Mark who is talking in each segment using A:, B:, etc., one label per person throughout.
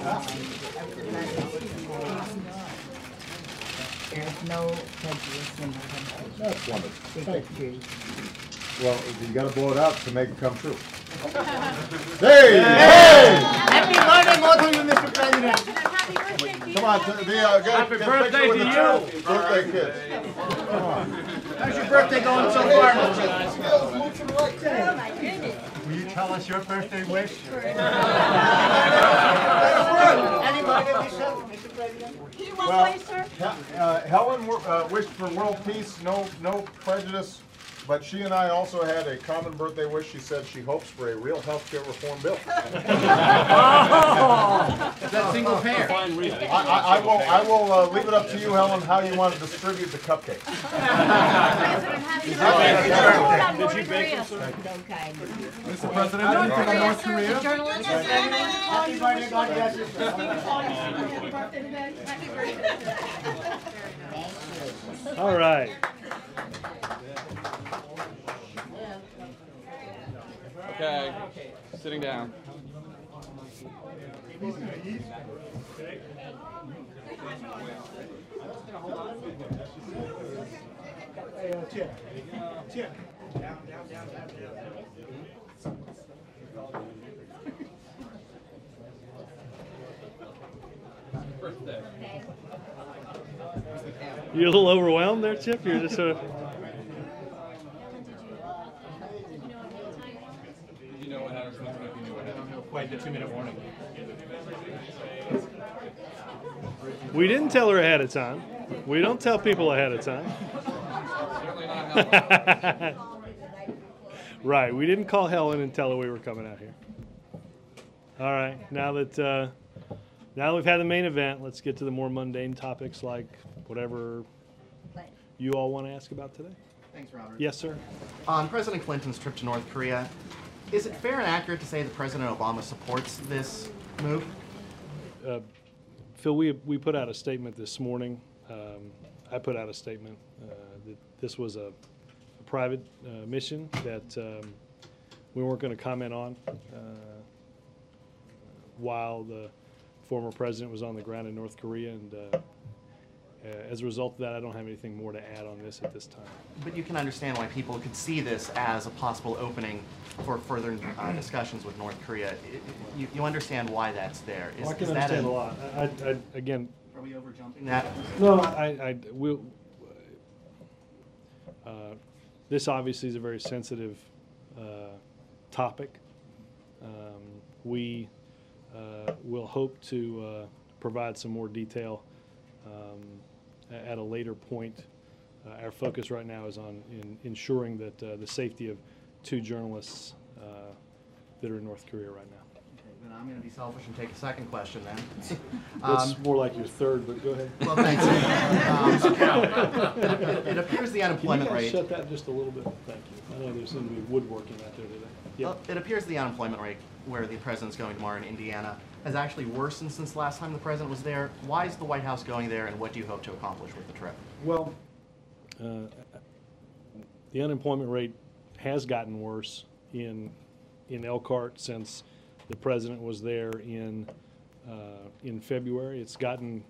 A: There's no prejudice in the
B: That's wonderful.
A: bigotry.
B: Well, you got to blow it out to make it come true. Hey! Hey!
C: Happy birthday, both of you, Mr. President.
D: Happy birthday to you.
B: Come on,
C: Happy birthday to you.
B: Birthday kids. Come on.
C: How's your birthday going so far, Mr. President?
D: Oh, my goodness.
E: Will you tell us your birthday wish?
C: Anybody wish, Mr. President?
D: You want
B: Well,
D: to play, sir?
B: Helen wished for world peace, no prejudice, but she and I also had a common birthday wish. She said she hopes for a real health care reform bill.
C: Is that single payer?
B: I will leave it up to you, Helen, how you want to distribute the cupcakes.
D: President, happy birthday. Did you bake them, sir?
A: Okay.
E: Mr. President, anything on North Korea?
D: Journalist.
C: Happy birthday, God bless you.
D: Happy birthday today. Happy birthday.
F: All right.
G: Okay, sitting down.
F: You're a little overwhelmed there, Chip? You're just sort of...
G: You know what happens if you knew what happened.
E: Quite the 2-minute warning.
F: We didn't tell her ahead of time. We don't tell people ahead of time.
G: Certainly not helpful.
F: Right, we didn't call Helen and tell her we were coming out here. All right, now that we've had the main event, let's get to the more mundane topics like whatever you all want to ask about today.
H: Thanks, Robert.
F: Yes, sir.
H: On President Clinton's trip to North Korea, is it fair and accurate to say that President Obama supports this move?
F: Phil, we put out a statement this morning. I put out a statement that this was a private mission that we weren't going to comment on while the former president was on the ground in North Korea, and as a result of that, I don't have anything more to add on this at this time.
H: But you can understand why people could see this as a possible opening for further discussions with North Korea. You understand why that's there.
F: I can understand a lot. Again,
H: are we overjumping that?
F: No, this obviously is a very sensitive topic. We will hope to provide some more detail at a later point. Our focus right now is on ensuring that the safety of 2 journalists that are in North Korea right now.
H: Okay, then I'm going to be selfish and take a second question then.
F: That's more like your third, but go ahead.
H: Well, thanks. It appears the unemployment
F: Can you
H: rate.
F: guys shut that just a little bit? Thank you. I know there seems to be woodworking out there today. Yeah.
H: Well, it appears the unemployment rate, where the president's going tomorrow in Indiana, has actually worsened since the last time the president was there. Why is the White House going there, and what do you hope to accomplish with the trip?
F: Well, the unemployment rate has gotten worse in Elkhart since the president was there in February. It's gotten,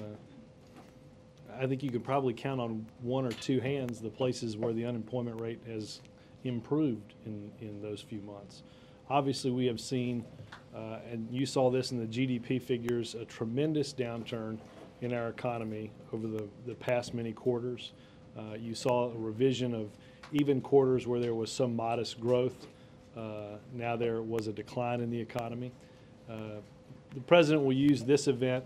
F: I think you could probably count on 1 or 2 hands the places where the unemployment rate has improved in those few months. Obviously, we have seen, and you saw this in the GDP figures, a tremendous downturn in our economy over the past many quarters. You saw a revision of even quarters where there was some modest growth. Now there was a decline in the economy. The president will use this event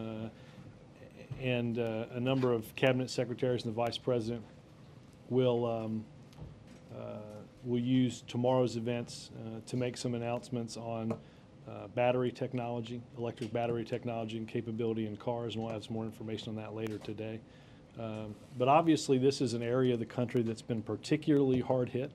F: and a number of cabinet secretaries and the vice president will use tomorrow's events to make some announcements on battery technology, electric battery technology and capability in cars, and we'll have some more information on that later today. But obviously this is an area of the country that's been particularly hard hit.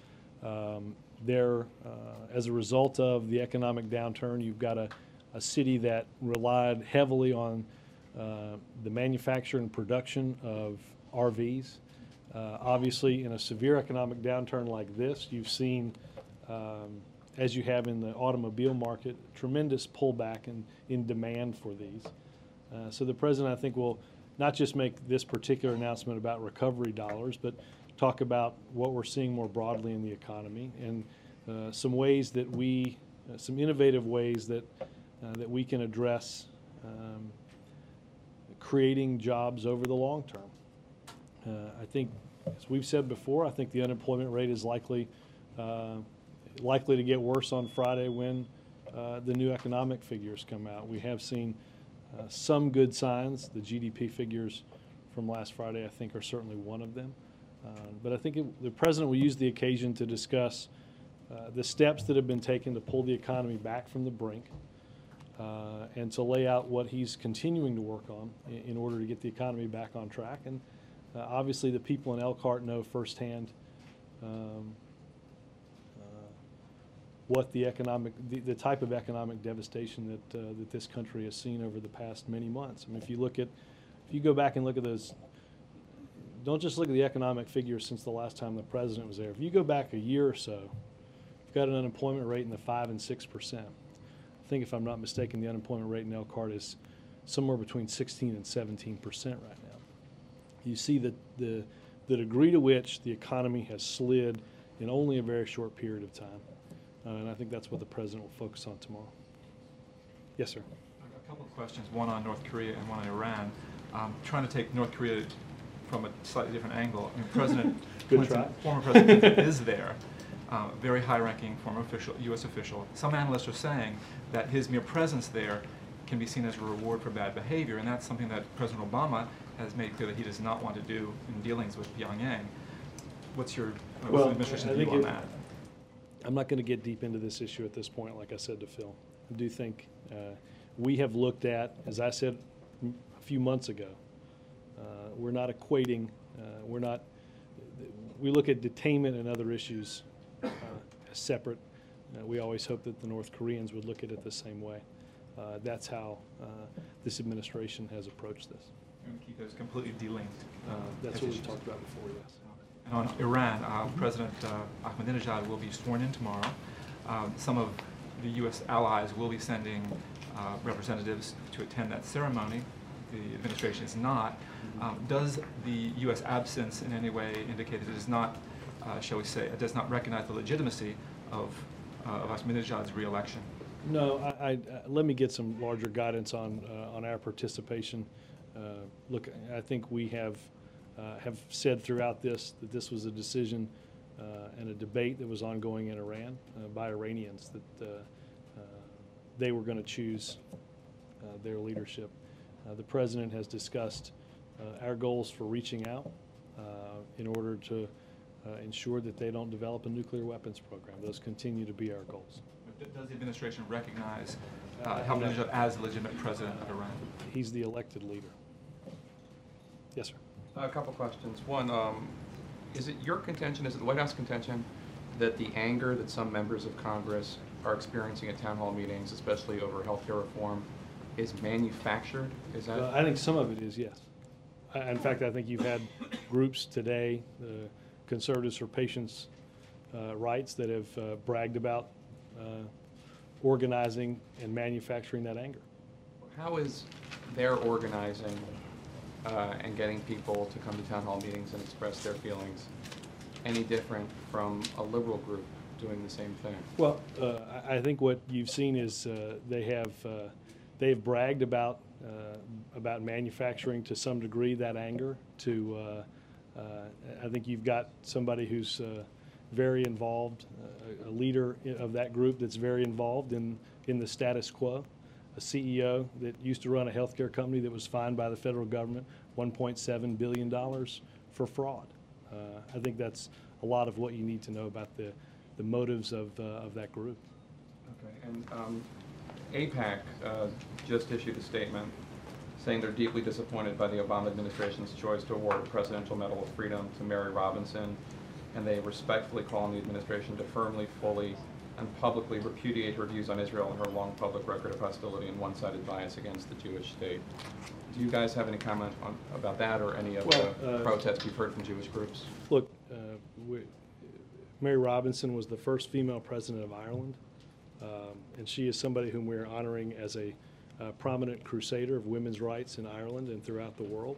F: As a result of the economic downturn, you've got a city that relied heavily on the manufacture and production of RVs. Obviously, in a severe economic downturn like this, you've seen as you have in the automobile market, tremendous pullback in demand for these. So the president, I think, will not just make this particular announcement about recovery dollars, but talk about what we're seeing more broadly in the economy and some ways that some innovative ways that we can address creating jobs over the long term. I think, as we've said before, I think the unemployment rate is likely to get worse on Friday when the new economic figures come out. We have seen some good signs. The GDP figures from last Friday, I think, are certainly one of them. But I think the president will use the occasion to discuss the steps that have been taken to pull the economy back from the brink and to lay out what he's continuing to work on in order to get the economy back on track. And obviously the people in Elkhart know firsthand what the type of economic devastation that this country has seen over the past many months. I mean, if you go back and look at those, don't just look at the economic figures since the last time the president was there. If you go back a year or so, you've got an unemployment rate in the 5 and 6%. I think, if I'm not mistaken, the unemployment rate in Elkhart is somewhere between 16 and 17% right now. You see that the degree to which the economy has slid in only a very short period of time. And I think that's what the president will focus on tomorrow. Yes, sir.
I: A couple of questions, one on North Korea and one on Iran. Trying to take North Korea from a slightly different angle. I mean, President Clinton, former President Clinton is there, very high-ranking former official, U.S. official. Some analysts are saying that his mere presence there can be seen as a reward for bad behavior, and that's something that President Obama has made clear that he does not want to do in dealings with Pyongyang. What's the administration's view on that?
F: I'm not going to get deep into this issue at this point, like I said to Phil. I do think we have looked at, as I said a few months ago, we're not equating, we look at detainment and other issues as separate. We always hope that the North Koreans would look at it the same way. That's how this administration has approached this.
I: And keep those completely delinked.
F: That's what we talked about before, yes.
I: And on Iran, President Ahmadinejad will be sworn in tomorrow. Some of the U.S. allies will be sending representatives to attend that ceremony. The administration is not. Does the U.S. absence in any way indicate that it is not, shall we say, it does not recognize the legitimacy of Ahmadinejad's re-election?
F: No, let me get some larger guidance on our participation. Look, I think we have said throughout this that this was a decision and a debate that was ongoing in Iran by Iranians, that they were going to choose their leadership. The president has discussed our goals for reaching out in order to ensure that they don't develop a nuclear weapons program. Those continue to be our goals.
I: Does the administration recognize Ahmadinejad as the legitimate president of Iran?
F: He's the elected leader. Yes, sir.
J: A couple questions. One, is it your contention, is it the White House contention, that the anger that some members of Congress are experiencing at town hall meetings, especially over health care reform, is manufactured? Is that?
F: I think some of it is, yes. In fact, I think you've had groups today, the Conservatives for Patients' Rights, that have bragged about organizing and manufacturing that anger.
J: How is their organizing and getting people to come to town hall meetings and express their feelings any different from a liberal group doing the same thing?
F: Well, I think what you've seen is they've bragged about manufacturing to some degree that anger. I think you've got somebody who's very involved, a leader of that group that's very involved in the status quo. A CEO that used to run a healthcare company that was fined by the federal government $1.7 billion for fraud. I think that's a lot of what you need to know about the motives of that group.
J: Okay, and AIPAC just issued a statement saying they're deeply disappointed by the Obama administration's choice to award a Presidential Medal of Freedom to Mary Robinson, and they respectfully call on the administration to firmly, fully, and publicly repudiate her views on Israel and her long public record of hostility and one-sided bias against the Jewish state. Do you guys have any comment about that or any of the protests you've heard from Jewish groups?
F: Look, Mary Robinson was the first female president of Ireland, and she is somebody whom we are honoring as a prominent crusader of women's rights in Ireland and throughout the world.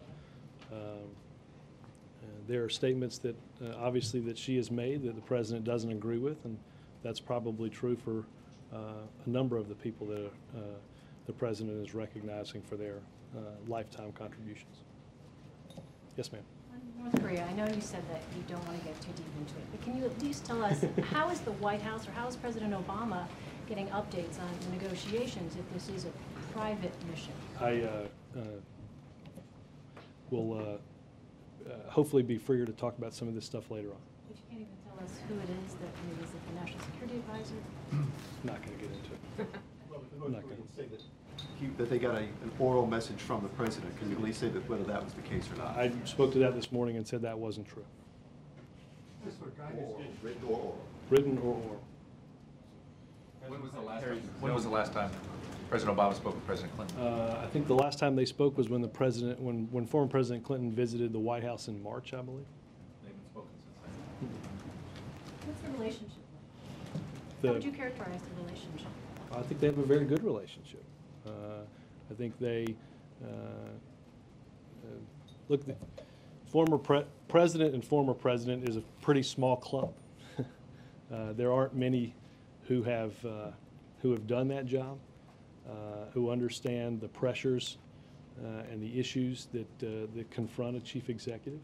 F: There are statements that obviously that she has made that the president doesn't agree with, and that's probably true for a number of the people that the president is recognizing for their lifetime contributions. Yes, ma'am.
D: North Korea, I know you said that you don't want to get too deep into it, but can you at least tell us how is the White House or how is President Obama getting updates on the negotiations if this is a private mission?
F: I will hopefully be freer to talk about some of this stuff later on.
D: But you can't even tell us who it is that, I mean, is it the National Security Advisor?
F: I'm not going to get into it. I'm not going to
K: say that they got an oral message from the president. Can you at least say that whether that was the case or not?
F: I spoke to that this morning and said that wasn't true.
K: Written or oral?
F: Written or oral.
L: When was the last time President Obama spoke with President Clinton?
F: I think the last time they spoke was when the president, when former President Clinton visited the White House in March, I believe.
L: They've been spoken since then.
D: What's the relationship like? How would you characterize the relationship?
F: I think they have a very good relationship. I think they look. The former president and former president is a pretty small club. There aren't many who have done that job, who understand the pressures and the issues that confront a chief executive.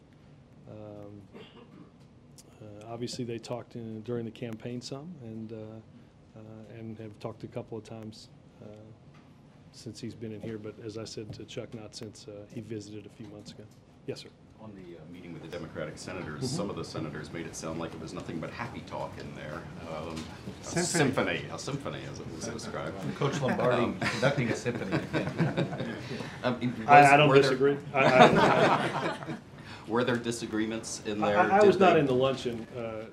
F: Obviously, they talked during the campaign some, and have talked a couple of times since he's been in here. But as I said to Chuck, not since he visited a few months ago. Yes, sir.
M: On the meeting with the Democratic senators, some of the senators made it sound like it was nothing but happy talk in there. A symphony, as it was described.
L: Coach Lombardi conducting a symphony.
F: I don't disagree.
M: Were there disagreements in there?
F: I was not in the luncheon.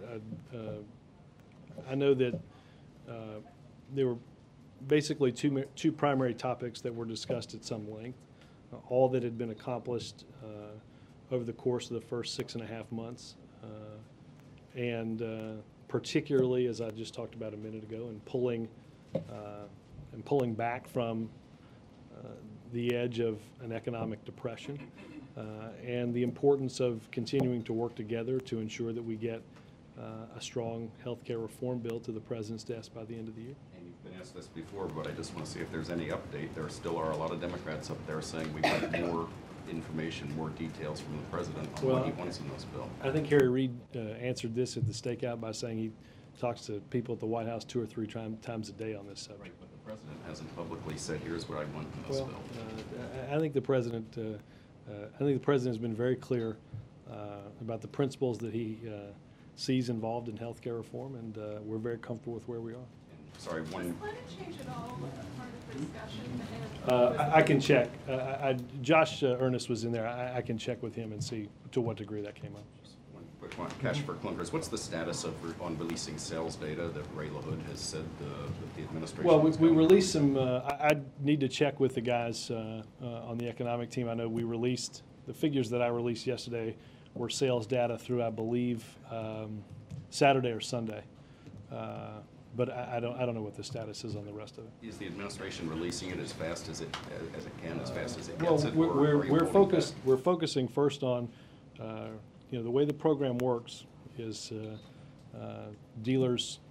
F: I know that there were basically two primary topics that were discussed at some length. All that had been accomplished over the course of the first 6.5 months, and particularly, as I just talked about a minute ago, and pulling back from the edge of an economic depression, and the importance of continuing to work together to ensure that we get a strong health care reform bill to the president's desk by the end of the year.
M: And you've been asked this before, but I just want to see if there's any update. There still are a lot of Democrats up there saying we want more information, more details from the president on what he wants in this bill.
F: I think Harry Reid answered this at the stakeout by saying he talks to people at the White House 2 or 3 times a day on this subject.
M: Right, but the president hasn't publicly said, here's what I want in this bill.
F: I think the president has been very clear about the principles that he sees involved in health care reform, and we're very comfortable with where we are.
M: Sorry, one.
N: Was climate change at all part of the discussion?
F: I can check. Josh Ernest was in there. I can check with him and see to what degree that came up.
M: One quick one, Cash for Clunkers. What's the status on releasing sales data that Ray LaHood has said that the administration?
F: Well, we released some. I need to check with the guys on the economic team. I know we released the figures that I released yesterday were sales data through, I believe, Saturday or Sunday. But I don't know what the status is on the rest of it.
M: Is the administration releasing it as fast as it can, as fast as it
F: well,
M: gets it?
F: We're focusing first on the way the program works is dealers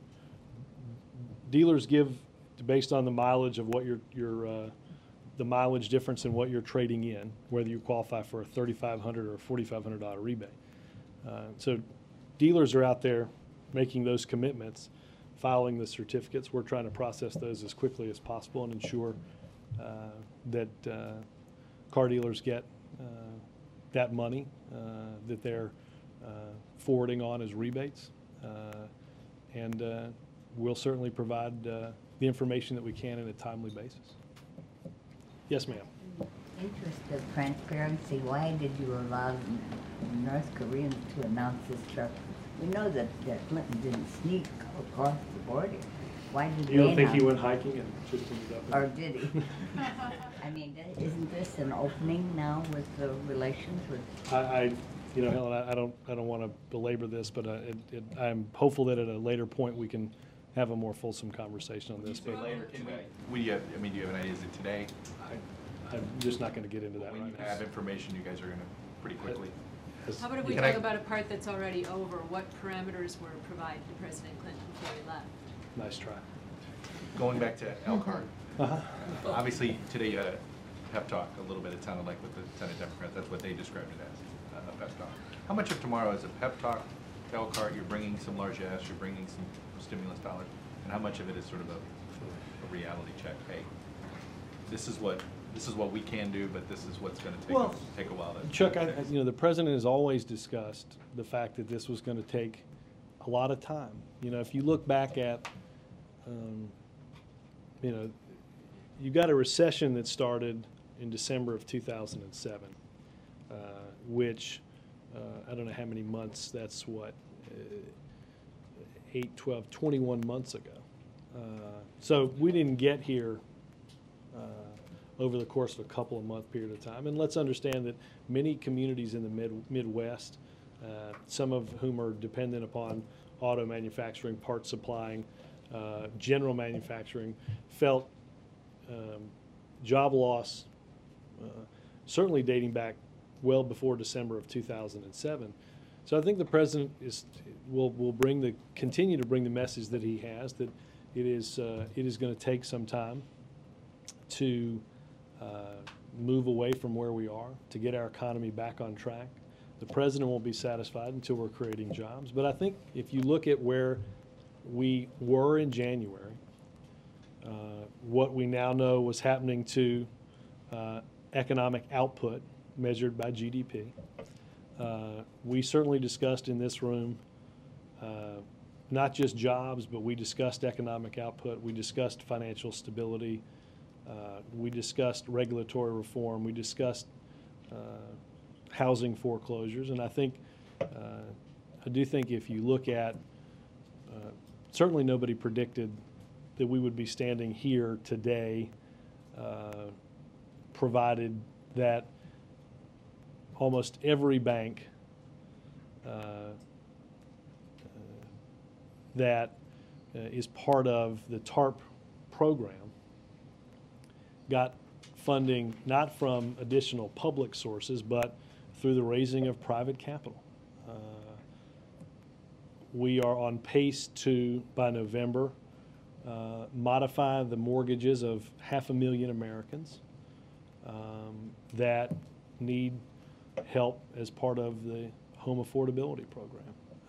F: give based on the mileage of what the mileage difference in what you're trading in, whether you qualify for a $3,500 or a $4,500 rebate. So dealers are out there making those commitments, filing the certificates. We're trying to process those as quickly as possible and ensure that car dealers get that money that they're forwarding on as rebates. And we'll certainly provide the information that we can in a timely basis. Yes, ma'am.
O: Interest of transparency, why did you allow North Koreans to announce this truck? We know that Clinton didn't sneak across the border. Why did
F: you don't think he went hiking and just ended up?
O: Or did he? I mean, isn't this an opening now with the relations with?
F: You know, Helen, I don't want to belabor this, but I'm hopeful that at a later point we can have a more fulsome conversation on this. But
L: later today. Do you have an idea? Is it today?
F: I'm just not going to get into that
L: When
F: right
L: you
F: now.
L: have information, you guys are going to pretty quickly.
N: How about if we
L: Can
N: talk
L: I-
N: about a part that's already over? What parameters were provided to President Clinton before he left?
F: Nice try.
L: Going back to Elkhart,
F: Uh-huh.
L: obviously today you had a pep talk, a little bit, it sounded like with the Senate Democrats, that's what they described it as, a pep talk. How much of tomorrow is a pep talk to Elkhart, you're bringing some largesse, you're bringing some stimulus dollars, and how much of it is sort of a reality check? Hey, this is what we can do, but this is what's going to take a while to.
F: Chuck, you know, the president has always discussed the fact that this was going to take a lot of time. You know, if you look back at, you know, you got a recession that started in December of 2007, which I don't know how many months, that's what, 8, 12, 21 months ago. So we didn't get here over the course of a couple of month period of time. And let's understand that many communities in the Midwest, some of whom are dependent upon auto manufacturing, part supplying, general manufacturing, felt job loss, certainly dating back well before December of 2007. So I think the president will continue to bring the message that he has, that it is going to take some time to move away from where we are, to get our economy back on track. The president won't be satisfied until we're creating jobs. But I think if you look at where we were in January, what we now know was happening to economic output measured by GDP. We certainly discussed in this room not just jobs, but we discussed economic output. We discussed financial stability. We discussed regulatory reform. We discussed housing foreclosures. And I think, I do think if you look at, certainly nobody predicted that we would be standing here today, provided that almost every bank that is part of the TARP program got funding not from additional public sources, but through the raising of private capital. We are on pace to, by November, modify the mortgages of 500,000 Americans that need help as part of the home affordability program.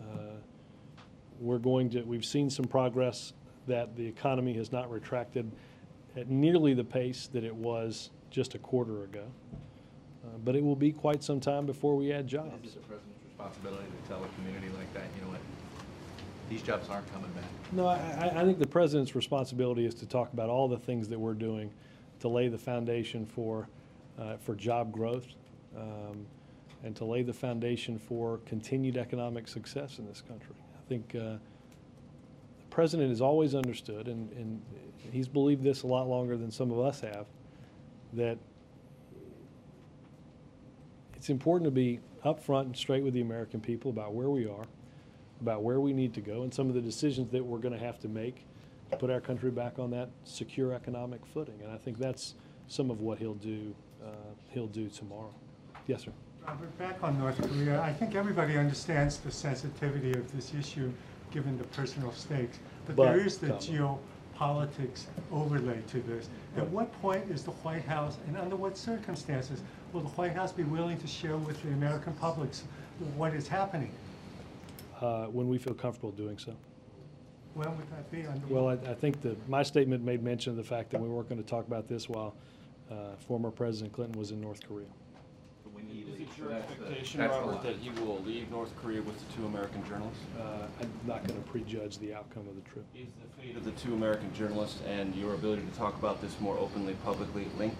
F: We've seen some progress that the economy has not retracted at nearly the pace that it was just a quarter ago. But it will be quite some time before we add jobs.
L: Is it the president's responsibility to tell a community like that, you know what, these jobs aren't coming back?
F: No, I think the president's responsibility is to talk about all the things that we're doing to lay the foundation for job growth and to lay the foundation for continued economic success in this country. I think the president has always understood, and he's believed this a lot longer than some of us have, that it's important to be upfront and straight with the American people about where we are, about where we need to go, and some of the decisions that we're going to have to make to put our country back on that secure economic footing. And I think that's some of what he'll do tomorrow. Yes, sir.
P: Robert, back on North Korea, I think everybody understands the sensitivity of this issue given the personal stakes. But there is the geopolitics overlay to this. At what point is the White House, and under what circumstances, will the White House be willing to share with the American public what is happening?
F: When we feel comfortable doing so.
P: When would that be?
F: Well, I think my statement made mention of the fact that we weren't going to talk about this while former President Clinton was in North Korea.
Q: Is it your expectation, Robert, that he will leave North Korea with the 2 American journalists?
F: I'm not going to prejudge the outcome of the trip.
Q: Is the fate of the 2 American journalists and your ability to talk about this more openly, publicly linked?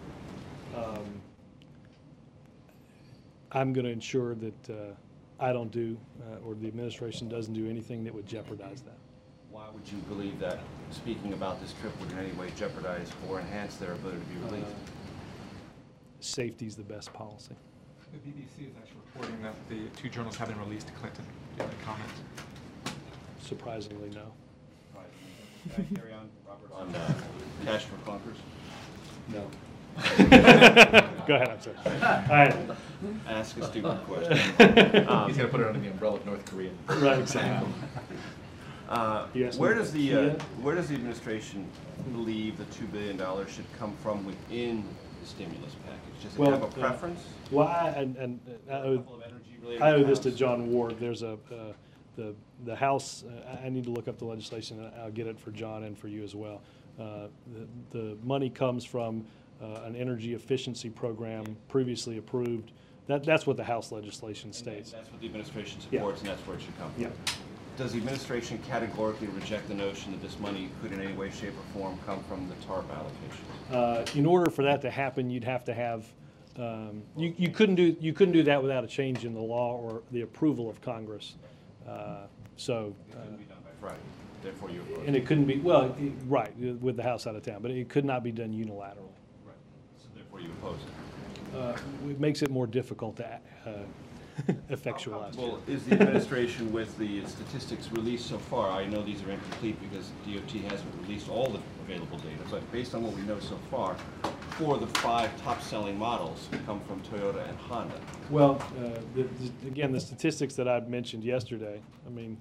F: I'm going to ensure that I don't do, or the administration doesn't do anything that would jeopardize that.
Q: Why would you believe that speaking about this trip would in any way jeopardize or enhance their ability to be released?
F: Safety is the best policy.
I: The BBC is actually reporting that the two journals have been released to Clinton. Do you have any comments?
F: Surprisingly, no.
Q: Can I carry on, Robert, on cash for clunkers?
F: No. Go ahead, I'm sorry. All right.
Q: Ask a stupid question.
L: He's going to put it under the umbrella of North Korea.
F: Right, exactly.
Q: Where does the administration believe the $2 billion should come from within the stimulus package? Does it have a preference?
F: Well, I owe this to John Ward. There's the House. I need to look up the legislation, and I'll get it for John and for you as well. The money comes from an energy efficiency program previously approved. That's what the House legislation states.
Q: That's what the administration supports, and that's where it should come from.
F: Yeah.
Q: Does the administration categorically reject the notion that this money could in any way, shape, or form come from the TARP allocation?
F: In order for that to happen, you'd have to have you couldn't do that without a change in the law or the approval of Congress. So
Q: it couldn't be done by Friday. Therefore, you oppose.
F: And it couldn't be right with the House out of town, but it could not be done unilaterally.
Q: Right. So therefore, you oppose it.
F: It makes it more difficult to effectualize.
Q: Well, is the administration with the statistics released so far? I know these are incomplete because DOT hasn't released all the available data, but based on what we know so far, 4 of the 5 top-selling models come from Toyota and Honda.
F: Well, again, the statistics that I mentioned yesterday, I mean,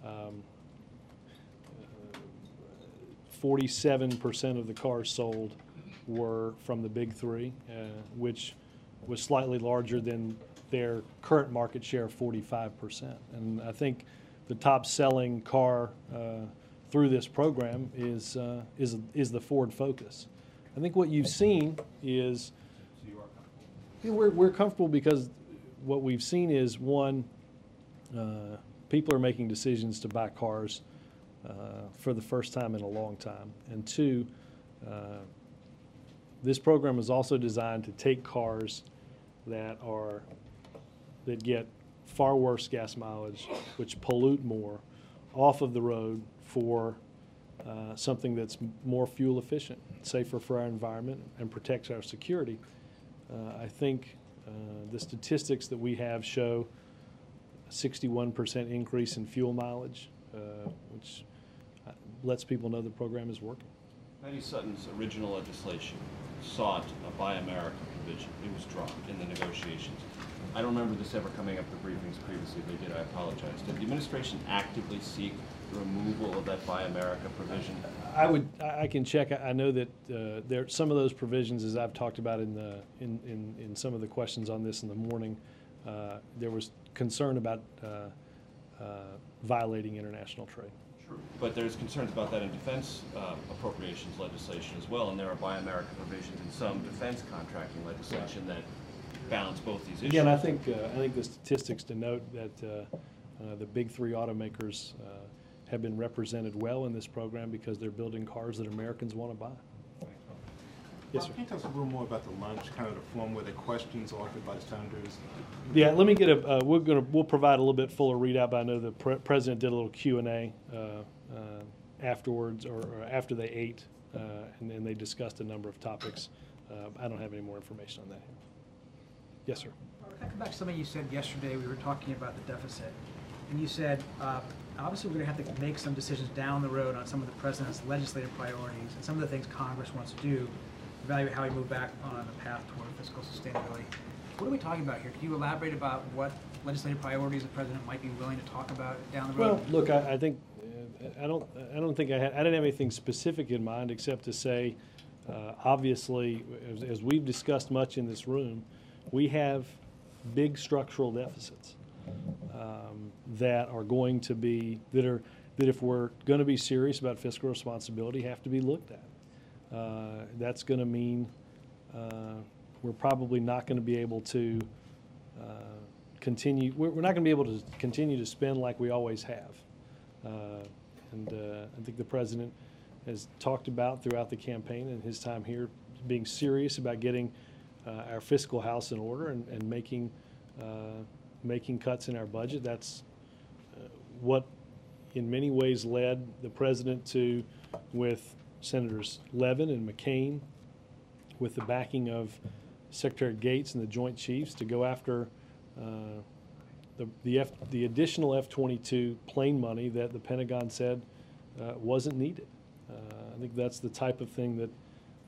F: 47% of the cars sold were from the big 3, which was slightly larger than their current market share of 45%. And I think the top-selling car through this program is the Ford Focus. I think what you've seen is we're comfortable because what we've seen is, one, people are making decisions to buy cars for the first time in a long time, and 2, this program is also designed to take cars that get far worse gas mileage, which pollute more, off of the road for something that's more fuel efficient, safer for our environment, and protects our security. I think the statistics that we have show a 61% increase in fuel mileage, which lets people know the program is working.
Q: Betty Sutton's original legislation sought a Buy America provision. It was dropped in the negotiations. I don't remember this ever coming up in briefings previously. If they did, I apologize. Did the administration actively seek the removal of that Buy America provision?
F: I can check. I know that some of those provisions, as I've talked about in some of the questions on this in the morning, there was concern about violating international trade.
Q: True. But there's concerns about that in defense appropriations legislation as well, and there are Buy America provisions in some defense contracting legislation that balance both these issues.
F: Again, I think the statistics denote that the big 3 automakers have been represented well in this program because they're building cars that Americans want to buy. Yes, sir.
E: Can you tell us a little more about the lunch, kind of the forum where the questions offered by the senators?
F: Yeah, let me get we'll provide a little bit fuller readout, but I know the president did a little Q&A afterwards or after they ate, and then they discussed a number of topics. I don't have any more information on that here. Yes, sir.
R: Can I come back to something you said yesterday? We were talking about the deficit, and you said obviously we're going to have to make some decisions down the road on some of the president's legislative priorities and some of the things Congress wants to do, evaluate how we move back on the path toward fiscal sustainability. What are we talking about here? Can you elaborate about what legislative priorities the president might be willing to talk about down the road?
F: Well, look, I think I don't think I didn't have anything specific in mind except to say, obviously, as we've discussed much in this room, we have big structural deficits that are going to be that if we're going to be serious about fiscal responsibility, have to be looked at. That's going to mean we're probably not going to be able to continue. We're not going to be able to continue to spend like we always have. And I think the president has talked about throughout the campaign and his time here being serious about getting our fiscal house in order and making cuts in our budget. That's what in many ways led the president to, with Senators Levin and McCain, with the backing of Secretary Gates and the Joint Chiefs to go after the additional F-22 plane money that the Pentagon said wasn't needed. I think that's the type of thing that,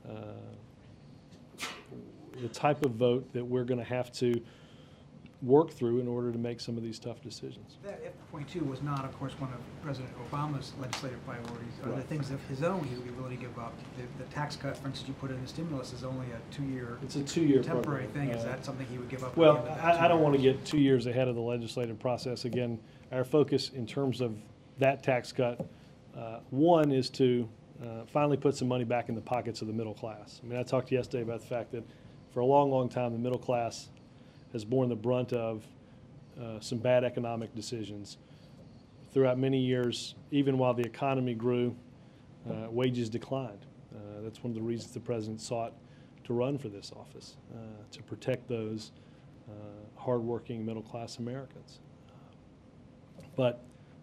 F: the type of vote that we're going to have to work through in order to make some of these tough decisions.
R: That F-22 was not, of course, one of President Obama's legislative priorities. Are
F: Right.
R: the things of his own he would be willing to give up? The tax cut, for instance, you put in the stimulus is only a 2-year.
F: It's a 2-year
R: temporary
F: program.
R: thing. Is that something he would give up?
F: Well,
R: at the end of that
F: I
R: 2
F: don't want to
R: years?
F: get 2 years ahead of the legislative process. Again, our focus in terms of that tax cut, one is to finally put some money back in the pockets of the middle class. I mean, I talked yesterday about the fact that for a long, long time, the middle class has borne the brunt of some bad economic decisions. Throughout many years, even while the economy grew, wages declined. That's one of the reasons the president sought to run for this office, to protect those hardworking middle-class Americans. But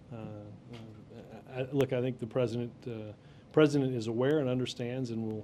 F: look, I think the president is aware and understands, and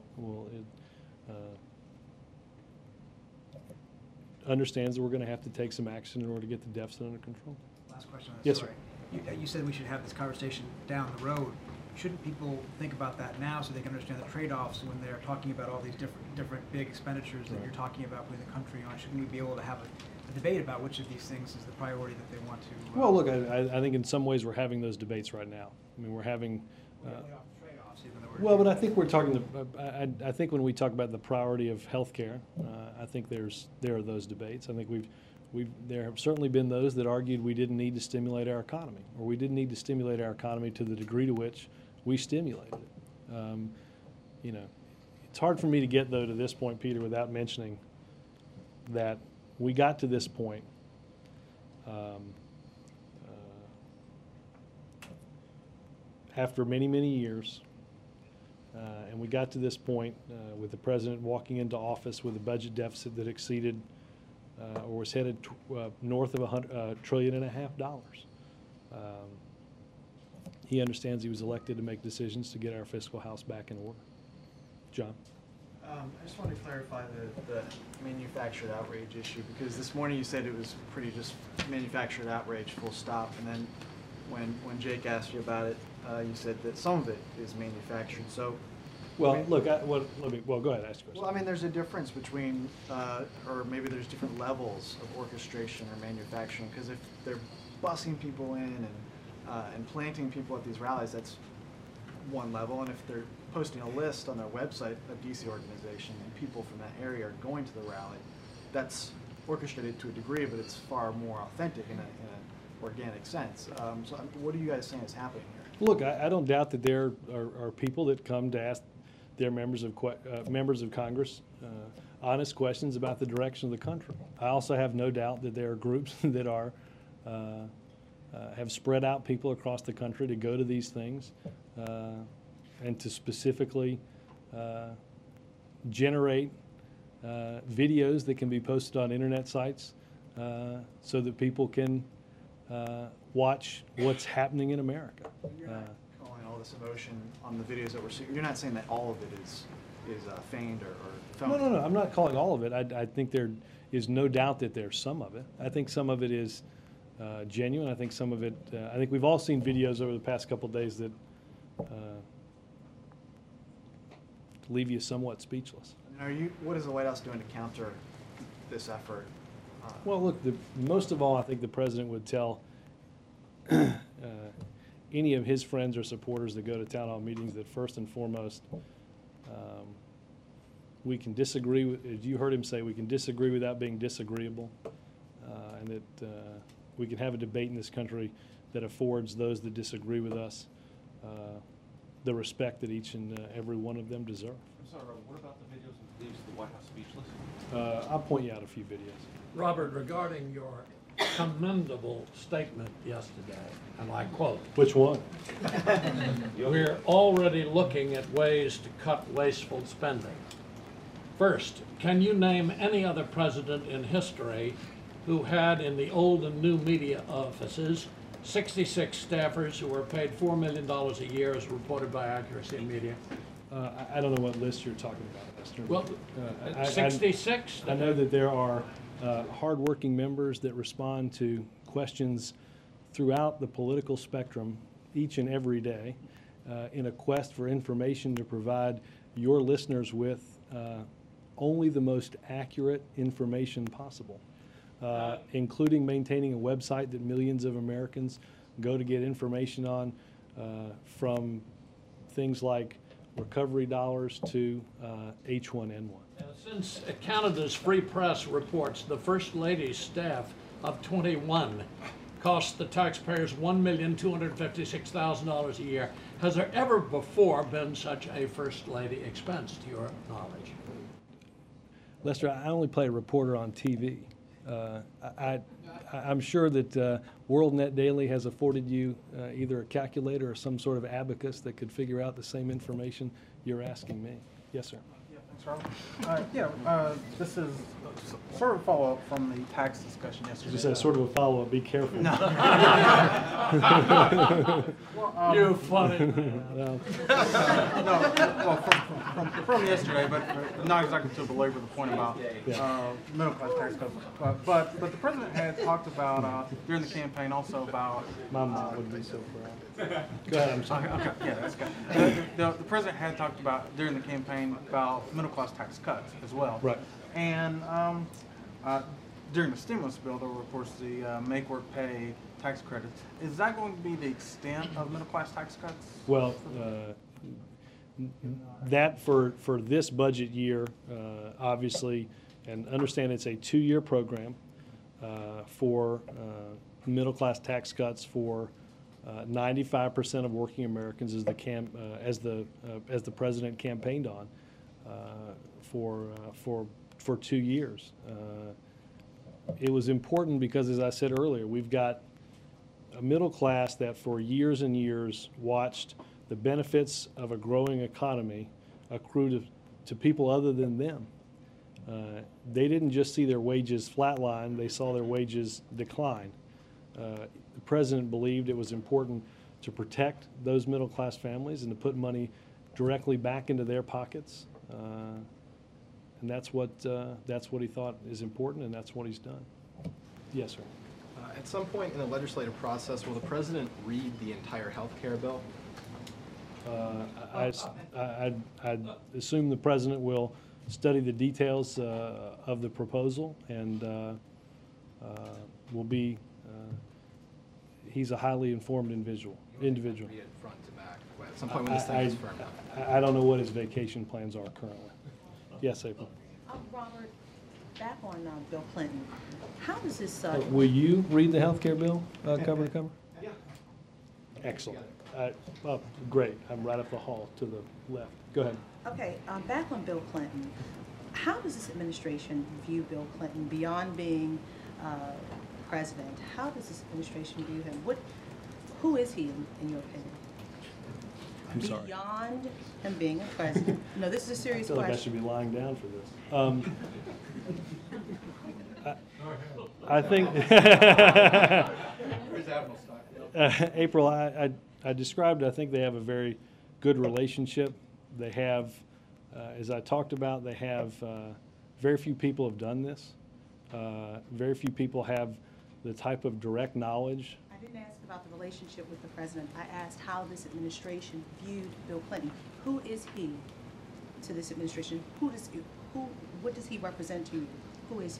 F: understands that we're going to have to take some action in order to get the deficit under control.
R: Last question on this.
F: Yes,
R: Sorry.
F: sir.
R: You said we should have this conversation down the road. Shouldn't people think about that now so they can understand the trade-offs when they're talking about all these different big expenditures that you're talking about putting the country on? Shouldn't we be able to have a debate about which of these things is the priority that they want to?
F: Well, look, I think in some ways we're having those debates right now. I mean, we're having. Well, but I think we're talking. I think when we talk about the priority of health care, I think there are those debates. I think there have certainly been those that argued we didn't need to stimulate our economy, or we didn't need to stimulate our economy to the degree to which we stimulated it. You know, it's hard for me to get though to this point, Peter, without mentioning that we got to this point. After many, many years, and we got to this point with the president walking into office with a budget deficit that exceeded or was headed north of $1.5 trillion. He understands he was elected to make decisions to get our fiscal house back in order. John?
S: I just wanted to clarify the manufactured outrage issue, because this morning you said it was pretty just manufactured outrage, full stop, and then when Jake asked you about it, you said that some of it is manufactured. So,
F: well,
S: I mean,
F: look, well, go ahead, ask your question.
S: well, I mean, there's a difference between, or maybe there's different levels of orchestration or manufacturing, because if they're busing people in and planting people at these rallies, that's one level, and if they're posting a list on their website, a DC organization, and people from that area are going to the rally, that's orchestrated to a degree, but it's far more authentic in an organic sense. So what are you guys saying is happening here?
F: Look, I don't doubt that there are people that come to ask their members of Congress honest questions about the direction of the country. I also have no doubt that there are groups that are have spread out people across the country to go to these things and to specifically generate videos that can be posted on internet sites so that people can watch what's happening in America.
S: You're not calling all this emotion on the videos that we're seeing. You're not saying that all of it is feigned or phony.
F: No, I'm not calling all of it. I think there is no doubt that there's some of it. I think some of it is genuine. I think some of it, I think we've all seen videos over the past couple of days that leave you somewhat speechless.
S: And what is the White House doing to counter this effort?
F: Well, look, most of all, I think the president would tell any of his friends or supporters that go to town hall meetings that first and foremost, we can disagree with, as you heard him say, we can disagree without being disagreeable, and that we can have a debate in this country that affords those that disagree with us the respect that each and every one of them deserve.
Q: I'm sorry, Robert, what about the videos that leaves the White House speechless?
F: I'll point you out a few videos.
T: Robert, regarding your commendable statement yesterday, and I quote.
F: Which one?
T: We're already looking at ways to cut wasteful spending. First, can you name any other president in history who had in the old and new media offices 66 staffers who were paid $4 million a year as reported by Accuracy Media?
F: I don't know what list you're talking about, Lester.
T: Well, 66?
F: I know that there are hardworking members that respond to questions throughout the political spectrum each and every day in a quest for information to provide your listeners with only the most accurate information possible, including maintaining a website that millions of Americans go to get information on, from things like recovery dollars to H1N1.
T: Since Canada's Free Press reports the First Lady's staff of 21 costs the taxpayers $1,256,000 a year, has there ever before been such a First Lady expense, to your knowledge?
F: Lester, I only play a reporter on TV. I'm sure that WorldNet Daily has afforded you either a calculator or some sort of abacus that could figure out the same information you're asking me. Yes, sir.
U: Yeah, thanks, Robert. This is sort of a follow-up from the tax discussion yesterday.
F: Just as sort of a follow-up, be careful.
U: No. Well,
T: you're funny.
U: No, well, from yesterday, but not exactly to belabor the point about middle-class tax cuts. But the president had talked about during the campaign also about.
F: My mom would be so proud. Go ahead. I'm sorry.
U: Okay, yeah, that's good. The president had talked about during the campaign about middle-class tax cuts as well.
F: Right.
U: And during the stimulus bill, there were, of course, the Make Work Pay tax credits. Is that going to be the extent of middle-class tax cuts?
F: Well, that for this budget year, obviously, and understand it's a 2-year program for middle-class tax cuts for 95% of working Americans, as the president campaigned on for 2 years. It was important because, as I said earlier, we've got a middle class that for years and years watched the benefits of a growing economy accrue to people other than them. They didn't just see their wages flatline, they saw their wages decline. The president believed it was important to protect those middle class families and to put money directly back into their pockets. And that's what he thought is important, and that's what he's done. Yes, sir.
V: At some point in the legislative process, will the president read the entire health care bill?
F: I'd assume the president will study the details of the proposal, and will be. He's a highly informed individual.
V: Read it front to back at some point when this thing is firmed up.
F: I don't know what his vacation plans are currently. Yes, April.
W: Robert, back on Bill Clinton, how does this...
F: will you read the health care bill cover to cover?
V: Yeah.
F: Excellent. Well, great. I'm right up the hall to the left. Go ahead.
W: Okay, back on Bill Clinton, how does this administration view Bill Clinton beyond being president? How does this administration view him? Who is he in your opinion?
F: I'm sorry.
W: Beyond him being a president. No, this is a serious
F: I feel like I
W: question.
F: should be lying down for this. I think, April, I described, I think they have a very good relationship. They have, as I talked about, they have, very few people have done this. Very few people have the type of direct knowledge.
W: I didn't ask about the relationship with the president. I asked how this administration viewed Bill Clinton. Who is he to this administration? What does he represent to you? Who is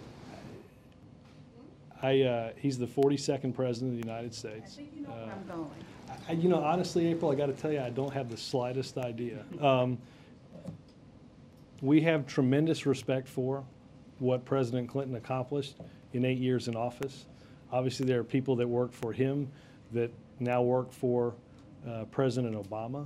W: he?
F: He's the 42nd president of the United States.
W: I think you know where I'm going.
F: You know, honestly, April, I got to tell you, I don't have the slightest idea. We have tremendous respect for what President Clinton accomplished in 8 years in office. Obviously, there are people that worked for him that now work for President Obama.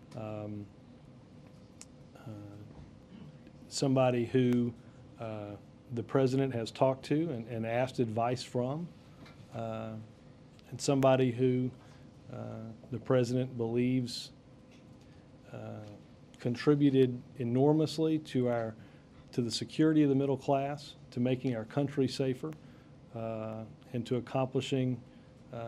F: Somebody who the president has talked to and asked advice from, and somebody who the president believes contributed enormously to the security of the middle class, to making our country safer, and to accomplishing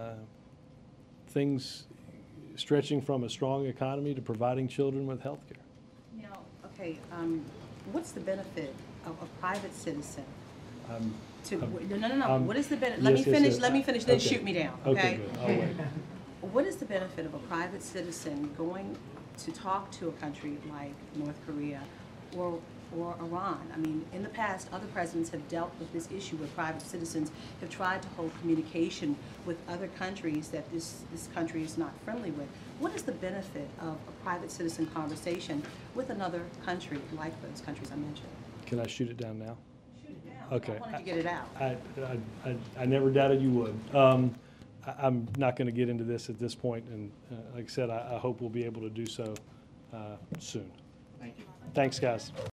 F: things stretching from a strong economy to providing children with health care.
W: Okay, what's the benefit of a private citizen to, no. What is the benefit? Let me finish, then
F: Okay.
W: shoot me down,
F: Okay,
W: okay?
F: good. I'll wait.
W: What is the benefit of a private citizen going to talk to a country like North Korea or Iran? I mean, in the past, other presidents have dealt with this issue where private citizens have tried to hold communication with other countries that this country is not friendly with. What is the benefit of a private citizen conversation with another country like those countries I mentioned?
F: Can I shoot it down now?
W: Shoot it down.
F: Okay.
W: I wanted to get it out.
F: I never doubted you would. I'm not going to get into this at this point, and like I said, I hope we'll be able to do so soon.
H: Thank you.
F: Thanks, guys.